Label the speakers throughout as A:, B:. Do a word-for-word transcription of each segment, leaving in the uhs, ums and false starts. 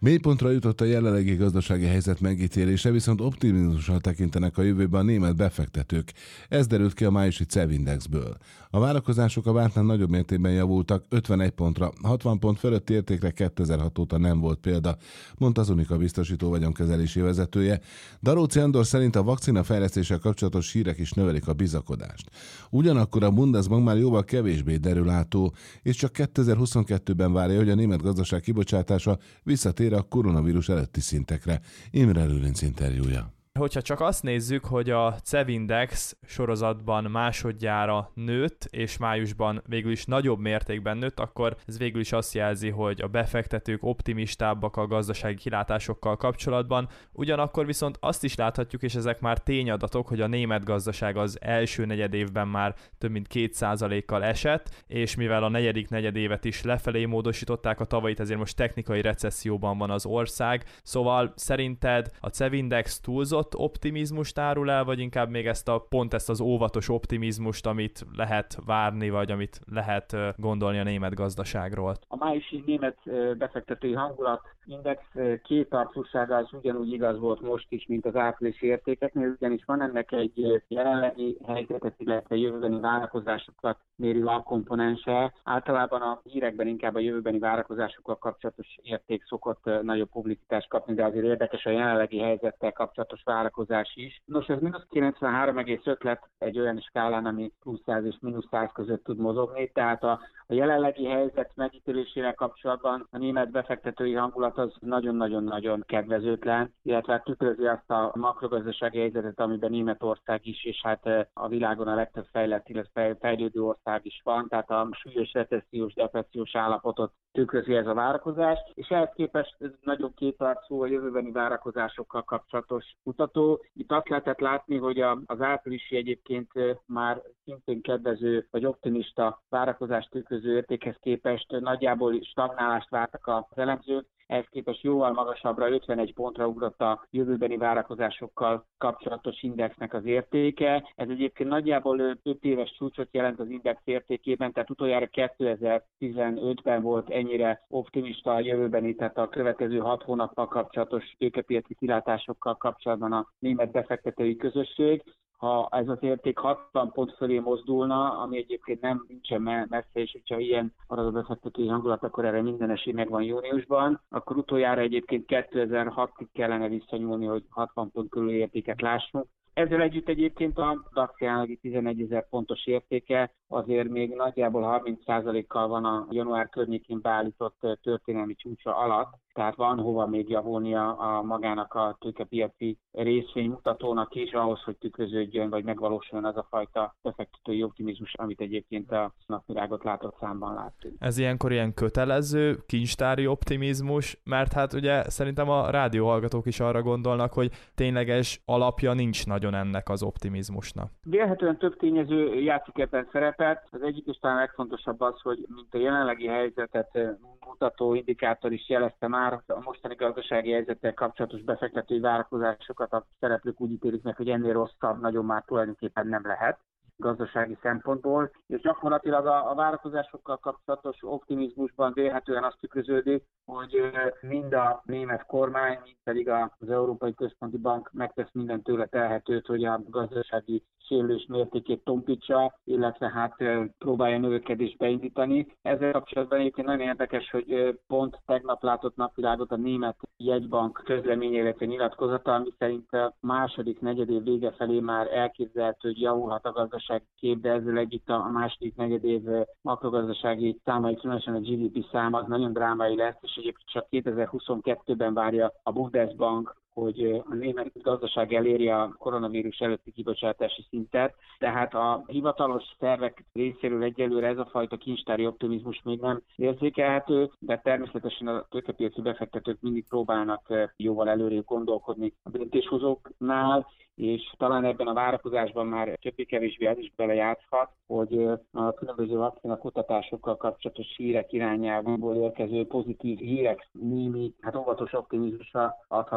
A: Mélypontra jutott a jelenlegi gazdasági helyzet megítélése, viszont optimizmussal tekintenek a jövőben a német befektetők. Ez derült ki a májusi cé e vé Indexből. A várakozások a vártnál nagyobb mértékben javultak, ötvenegy pontra, hatvan pont fölötti értékre kétezer-hat óta nem volt példa, mondta az Unica biztosító vagyonkezelési vezetője. Daróczi Andor szerint a vakcina fejlesztéssel kapcsolatos hírek is növelik a bizakodást. Ugyanakkor a Bundesbank már jóval kevésbé derülátó, és csak kétezer-huszonkettőben várja, hogy a német gazdaság kibocsátása visszatér a koronavírus előtti szintekre. Imre Lőrinc interjúja.
B: Hogyha csak azt nézzük, hogy a cé e vé Index sorozatban másodjára nőtt, és májusban végül is nagyobb mértékben nőtt, akkor ez végül is azt jelzi, hogy a befektetők optimistábbak a gazdasági kilátásokkal kapcsolatban. Ugyanakkor viszont azt is láthatjuk, és ezek már tényadatok, hogy a német gazdaság az első negyedévben már több mint két százalékkal esett, és mivel a negyedik negyedévet is lefelé módosították a tavalyit, ezért most technikai recesszióban van az ország. Szóval szerinted a cé e vé Index túlzott optimizmust árul el, vagy inkább még ezt a, pont ezt az óvatos optimizmust, amit lehet várni, vagy amit lehet gondolni a német gazdaságról?
C: A májusi német befektetői hangulat index kétarcúsága az ugyanúgy igaz volt most is, mint az áprilisi értékeknél, ugyanis van ennek egy jelenlegi helyzetet, illetve jövőbeni várakozásokat mérő alkomponense. Általában a hírekben inkább a jövőbeni várakozásokkal kapcsolatos érték szokott nagyobb publicitást kapni, de azért érdekes a jelenlegi helyzettel kapcsolatos várakozás is. Nos, ez mínusz kilencvenhárom egész öt lett egy olyan skálán, ami plusz száz és mínusz száz között tud mozogni, tehát a, a jelenlegi helyzet megítélésével kapcsolatban a német befektetői hangulat az nagyon-nagyon-nagyon kedvezőtlen, illetve tükrözi azt a makrogazdasági helyzetet, amiben Németország is, és hát a világon a legtöbb fejlett, illetve fejlődő ország is van, tehát a súlyos recessziós, depressziós állapotot tükrözi ez a várakozás, és ehhez képest nagyon kétarcú a jövőbeni várakozásokkal kapcsolatos mutató. Itt azt lehetett látni, hogy az áprilisi egyébként már szintén kedvező vagy optimista várakozást tükröző értékhez képest nagyjából stagnálást vártak az elemzők. Ehhez képest jóval magasabbra, ötvenegy pontra ugrott a jövőbeni várakozásokkal kapcsolatos indexnek az értéke. Ez egyébként nagyjából öt éves csúcsot jelent az index értékében, tehát utoljára kétezer-tizenötben volt ennyire optimista a jövőbeni, tehát a következő hat hónappal kapcsolatos tőkepiaci kilátásokkal kapcsolatban a német befektetői közösség. Ha ez az érték hatvan pont fölé mozdulna, ami egyébként nem nincsen messze, és hogyha ilyen marad a befektetői hangulat, akkor erre minden esély megvan júniusban, akkor utoljára egyébként kétezer-hatig kellene visszanyúlni, hogy hatvan pont körül értéket lássunk. Ezzel együtt egyébként a DAX jelenlegi tizenegyezer pontos értéke azért még nagyjából harminc százalékkal van a január környékén beállított történelmi csúcsa alatt, tehát van hova még javulnia a magának a tőkepiaci részvénymutatónak is, ahhoz, hogy tükröződjön, vagy megvalósuljon az a fajta befektetői optimizmus, amit egyébként a napvilágot látott számban láttunk.
B: Ez ilyenkor ilyen kötelező, kincstári optimizmus, mert hát ugye szerintem a rádióhallgatók is arra gondolnak, hogy tényleges alapja nincs nagyon ennek az optimizmusnak.
C: Vélhetően több tényező játszik ebben szerepet. Az egyik is talán legfontosabb az, hogy mint a jelenlegi helyzetet mutató indikátor is jelezte már, a mostani gazdasági helyzettel kapcsolatos befektetői várakozásokat a szereplők úgy ítélik meg, hogy ennél rosszabb nagyon már tulajdonképpen nem lehet gazdasági szempontból, és gyakorlatilag a, a várakozásokkal kapcsolatos optimizmusban vélhetően azt tükröződik, hogy mind a német kormány, mind pedig az Európai Központi Bank megtesz minden tőle telhetőt, hogy a gazdasági sérülés mértékét tompítsa, illetve hát próbálja növekedést beindítani. Ezzel kapcsolatban egyébként nagyon érdekes, hogy pont tegnap látott napvilágot a német jegybank közleménye, illetve nyilatkozata, ami szerint a második negyedév vége felé már elképzelhető, hogy javulhat a gazdasági kép, de ezzel együtt a második negyedév makrogazdasági számai, különösen a gé dé pé szám az nagyon drámai lesz, és egyébként csak kétezer-huszonkettőben várja a Bundesbank, hogy a német gazdaság eléri a koronavírus előtti kibocsátási szintet, tehát a hivatalos szervek részéről egyelőre ez a fajta kincstári optimizmus még nem érzékelhető, de természetesen a tőkepiaci befektetők mindig próbálnak jóval előrébb gondolkodni a döntéshozóknál, és talán ebben a várakozásban már többé-kevésbé az is belejátszhat, hogy a különböző vakcina kutatásokkal kapcsolatos hírek irányából érkező pozitív hírek némi, hát óvatos optimizmusra adhatnak okot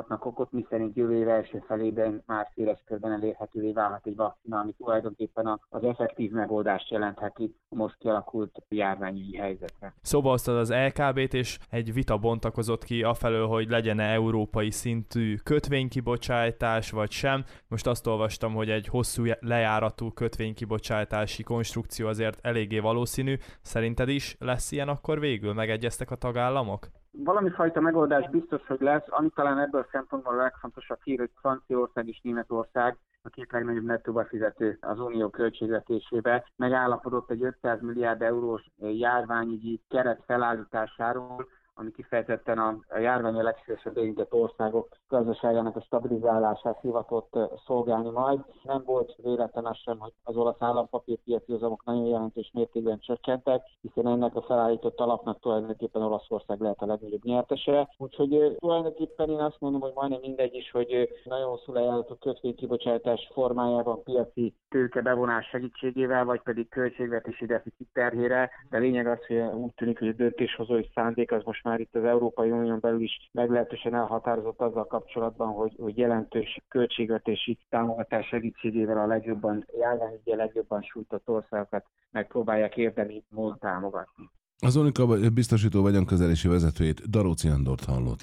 C: nyitott, miszerint jövő év első felében már széles körben elérhetővé válhat egy vakcina, ami tulajdonképpen az effektív megoldást jelentheti a most kialakult járványügyi helyzetre.
B: Szóba hoztad az é ká bé-t, és egy vita bontakozott ki afelől, hogy legyen-e európai szintű kötvénykibocsátás, vagy sem. Most azt olvastam, hogy egy hosszú lejáratú kötvénykibocsátási konstrukció azért eléggé valószínű. Szerinted is lesz ilyen akkor végül? Megegyeztek a tagállamok?
C: Valami fajta megoldás biztos, hogy lesz, ami talán ebből a szempontból a legfontosabb hír, hogy Franciaország és Németország, a két legnagyobb nettóba fizető az unió költségvetésébe, megállapodott egy ötszáz milliárd eurós járványügyi keret felállításáról, ami kifejezetten a, a járvány a legsúlyosabb érintett országok gazdaságának a stabilizálását hivatott szolgálni majd. Nem volt véletlen az sem, hogy az olasz állampapírpiaci hozamok nagyon jelentős mértékben csökkentek, hiszen ennek a felállított alapnak tulajdonképpen Olaszország lehet a legnagyobb nyertese. Úgyhogy tulajdonképpen én azt mondom, hogy majdnem mindegy is, hogy nagyon hosszú lejáratú kötvénykibocsátás formájában piaci tőke bevonás segítségével, vagy pedig költségvetési deficit terhére, de lényeg az, hogy úgy tűnik, hogy a döntéshozói szándék az most már itt az Európai Unión belül is meglehetősen elhatározott azzal kapcsolatban, hogy, hogy jelentős költségvetési támogatás segítségével a legjobban, járványügyi a legjobban sújtott országokat megpróbálják érdemi módon támogatni.
A: Az Unica biztosító vagyonkezelési vezetőjét, Daróczi Andort hallott.